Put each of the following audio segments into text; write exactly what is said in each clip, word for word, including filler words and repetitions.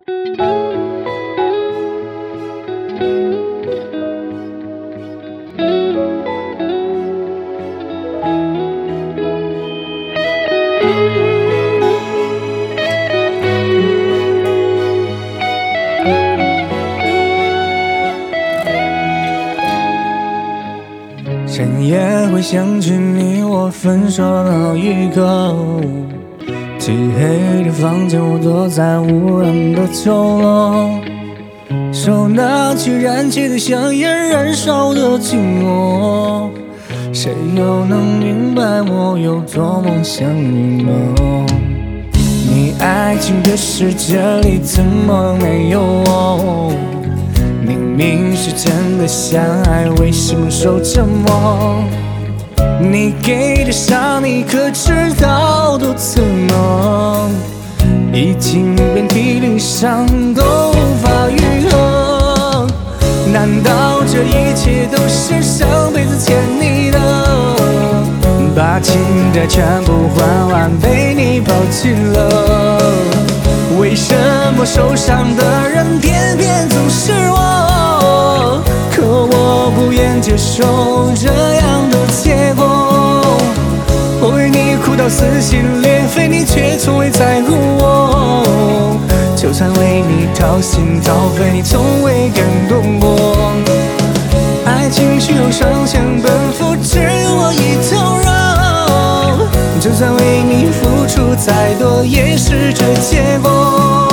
深夜会想起你我分手那一刻，漆黑的房间，我躲在无人的角落，手拿起燃起的香烟，燃烧的寂寞。谁又能明白我有多么想你呢？你爱情的世界里怎么没有我？明明是真的相爱，为什么守沉默？你给的伤，你可知道多刺痛？已经遍体鳞伤，都无法愈合。难道这一切都是上辈子欠你的？把情债全部还完，被你抛弃了。为什么受伤的人偏偏总是我？可我不愿接受这样的结果。我为你哭到撕心裂肺，你却从未在乎我。就算为你掏心掏肺，你从未感动过。爱情需要双向奔赴，只有我一头热。就算为你付出再多，也是这结果。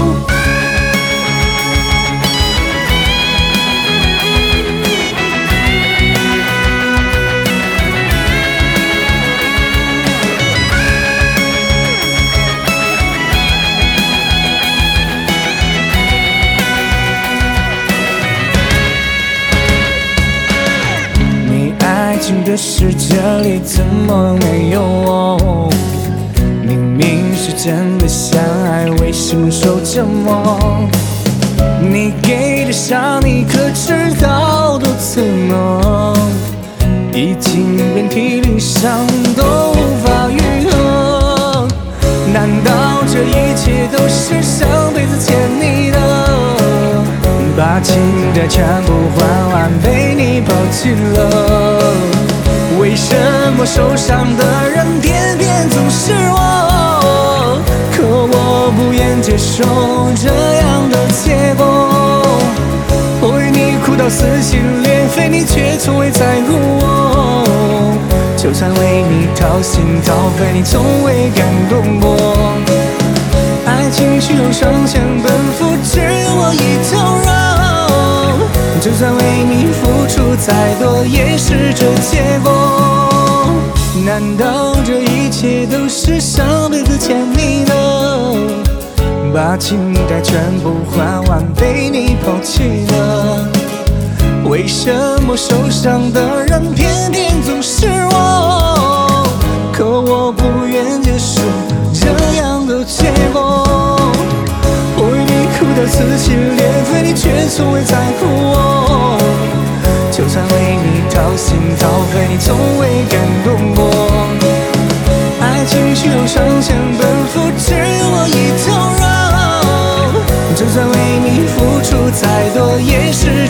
爱情的世界里怎么没有我？明明是真的相爱，为什么守沉默？你给的伤，你可知道多刺痛？已经遍体鳞伤，都无法愈合。难道这一切都是上辈子欠你的？把情债全部还完，被你抛弃了。为什么受伤的人偏偏总是我？可我不愿接受这样的结果。我为你哭到撕心裂肺，你却从未在乎我。就算为你掏心掏肺，你从未感动过。爱情需要双向奔赴，只有我一头热。就算为你付出再多，也是这结果。难道这一切都是上辈子欠你的？把情债全部还完，被你抛弃了。为什么受伤的人偏偏总是我？可我不愿接受这样的结果。我为你哭到撕心裂肺，你却从未在乎我。就算为你掏心掏肺，你从未感动过。爱情需要双向奔赴，只有我一头热。就算为你付出再多，也是